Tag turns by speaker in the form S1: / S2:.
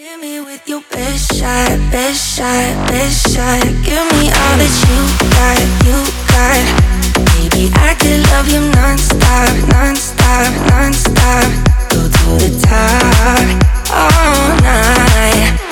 S1: Hit me with your best shot, best shot, best shot. Give me all that you got, you got. Baby, I could love you non-stop, non-stop, non-stop. Go to the top all night.